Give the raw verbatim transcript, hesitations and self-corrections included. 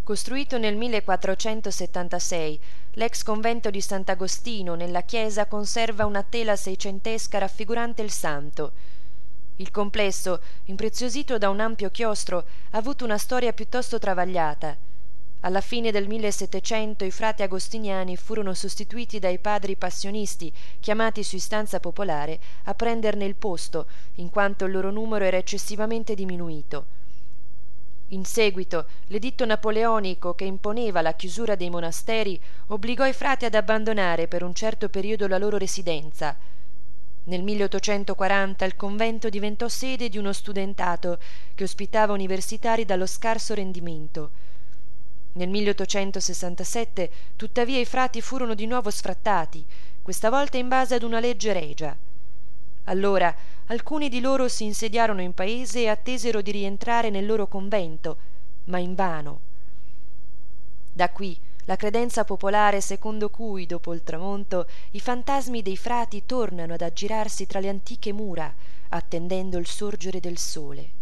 Costruito nel millequattrocentosettantasei, l'ex convento di Sant'Agostino nella chiesa conserva una tela seicentesca raffigurante il santo. Il complesso, impreziosito da un ampio chiostro, ha avuto una storia piuttosto travagliata. Alla fine del millesettecento i frati agostiniani furono sostituiti dai padri passionisti, chiamati su istanza popolare a prenderne il posto, in quanto il loro numero era eccessivamente diminuito. In seguito, l'editto napoleonico che imponeva la chiusura dei monasteri obbligò i frati ad abbandonare per un certo periodo la loro residenza. Nel milleottocentoquaranta il convento diventò sede di uno studentato che ospitava universitari dallo scarso rendimento. Nel milleottocentosessantasette, tuttavia, i frati furono di nuovo sfrattati, questa volta in base ad una legge regia. Allora alcuni di loro si insediarono in paese e attesero di rientrare nel loro convento, ma invano. Da qui la credenza popolare secondo cui, dopo il tramonto, i fantasmi dei frati tornano ad aggirarsi tra le antiche mura, attendendo il sorgere del sole.